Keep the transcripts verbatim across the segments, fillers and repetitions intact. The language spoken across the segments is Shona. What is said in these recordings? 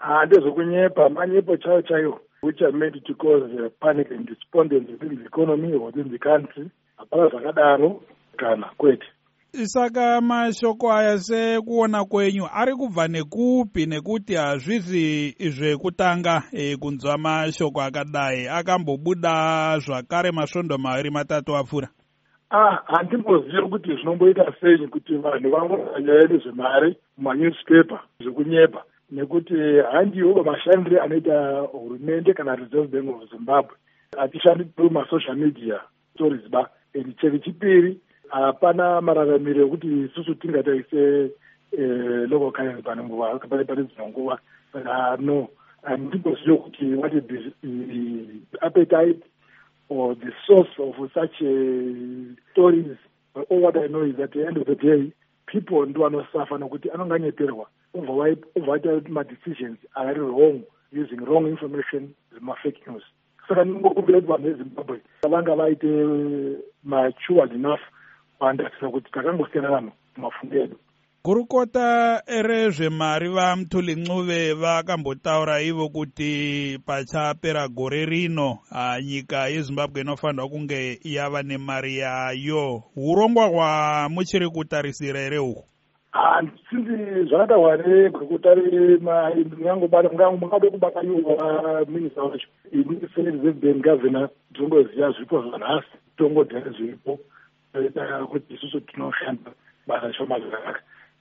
Ndezokunyepa, manyepo chaiwo chaiwo, which are meant to cause uh, panic and despondency within the economy or within the country. Hapana zvakadaro kana kwete. Saka mashoko aya sekuona kwenyu ari kubva nekupi, nekuti hazvizi zvekutanga e, kunzwa mashoko akadai, akambobuda zvakare masvondo maviri matatu apfuura? Ah, handimbozivi kuti zvinomboita sei kuti vanhu vangoona nyaya nezvemari mumanewspaper zvekunyepa, nekuti handiwo mashandiro anoita hurumende kana Reserve Bank of Zimbabwe. Hatishandi mumasocial media stories ba. Chechipiri, hapana mararamiro ekuti isusu tingataise local currency panenguva pane dzimwe nguva. Saka no, handimbozivi kuti what is the appetite or the source of such uh, stories. But all what I know is that at the end of the day, people ndo vanosuffer nokuti anonganyeperwa over my decisions are wrong, using wrong information, fake news. Saka ndingokumbira kuti vanhu veZimbabwe vanga vaite matured enough kuandasira kuti takangosiyana vanhu mumafungo edu. Gurukota rezvemari vaMthuli Ncube vakambotaura ivo kuti pachapera gore rino nyika yeZimbabwe inofanirwa kunge yava nemari yayo. Urongwa hwamuchiri kutarisira here uhu? Sinzi zvakadaware kutari mungade kubakanyuwa minista wacho Reserve Bank governor tongoziva zvipo zvanhasi tongodhara zviripo kuti isusu tinoshanda basa shoma zvakanaka.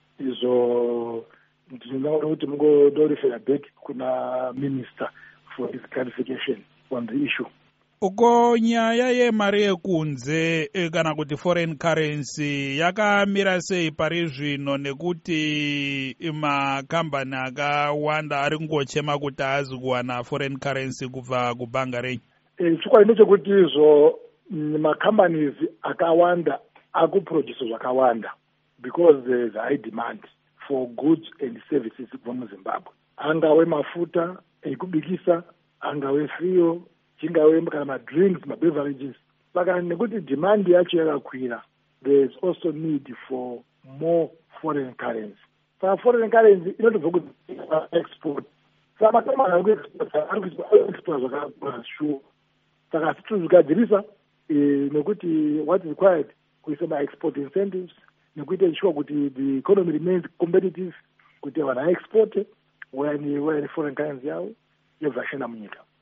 Izvo ndinoona kuti mungodorifera back kuna minister for his clarification on the issue. Uko nyaya yemari yekunze kana kuti foreign currency yakamira sei pari zvino, nekuti makambani akawanda ari kungochema kuti haazi kuwana foreign currency kubva kubhanga renyu? Chikwadi ndechekuti izvo macompanies akawanda akuproduce zvakawanda because there is high demand for goods and services from Zimbabwe. Angave mafuta ekubikisa, angave fuel, chingave kana madrinks, mabeverages. Saka nekuti demand yacho yakakwira, there is also need for more foreign currency. Saka foreign currency inotobva kuti export. Saka makamani ari kuexport ari kuexport zvakakura sure. Saka situzvigadzirisa nekuti what is required kuisa ma-export incentives, nekuti ensure kuti the economy remains competitive, kuti vanhu aexporte when when foreign currency yavo yobva shanda munyika.